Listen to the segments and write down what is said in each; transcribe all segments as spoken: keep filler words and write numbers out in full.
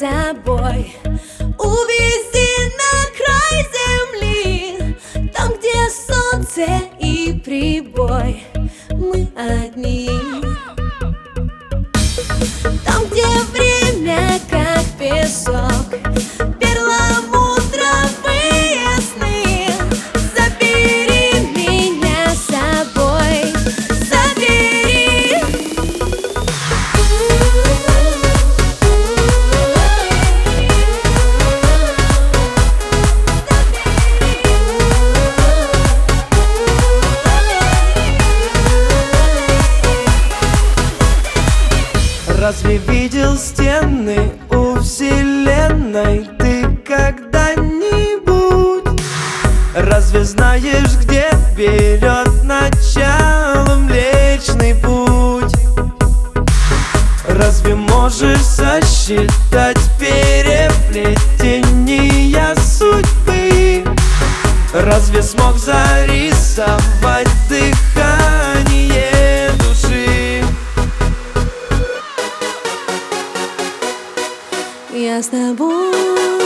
собой, увези на край земли, там, где солнце и прибой, мы одни. Там, где время как песок, перламутровые сны. Забери меня с собой, забери. Разве видел стены у вселенной ты когда-нибудь? Разве знаешь, где берет начало Млечный Путь? Разве можешь сосчитать переплетения судьбы? Разве смог зарисовать дыхание души? Я с тобой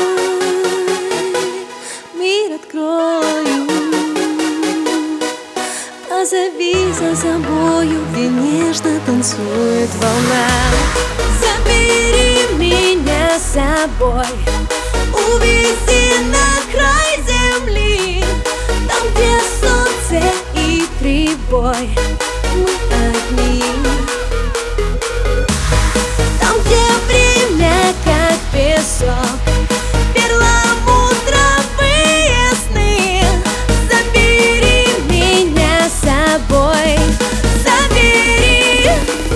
мир открою, позови за собою, где нежно танцует волна. Забери меня с собой, увези на край земли, там, где солнце и прибой, мы одни. Там, где время как песок, перламутровые сны. Забери меня с собой, забери.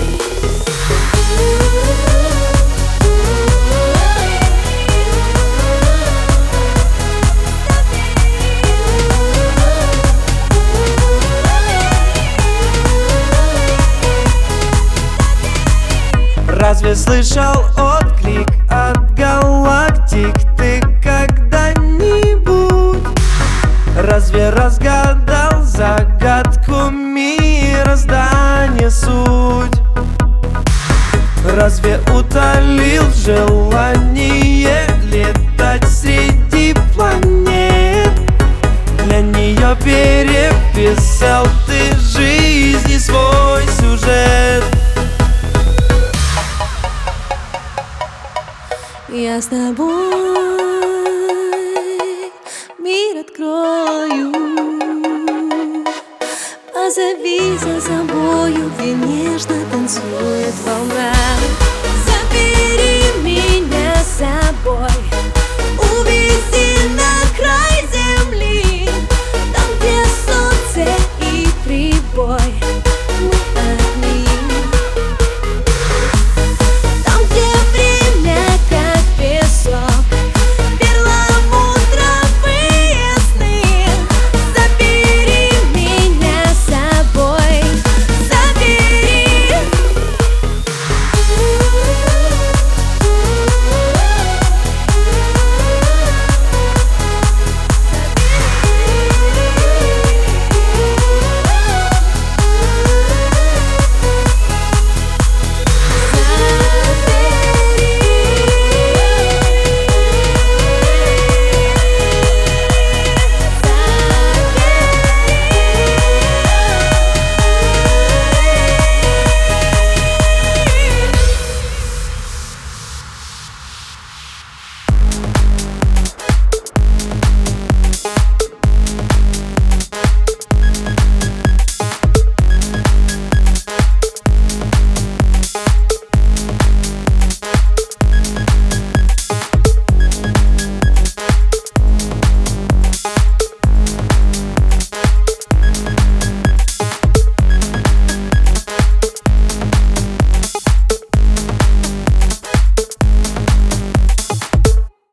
Разве слышал отклик от галактик ты когда-нибудь? Разве разгадал загадку мироздания суть? Разве утолил желание летать среди планет? Для нее переписал ты жизни свой сюжет. Я с тобой мир открою, позови за собою, где нежно танцует волна. Забери меня с собой, увези на край земли, там, где солнце и прибой, мы одни.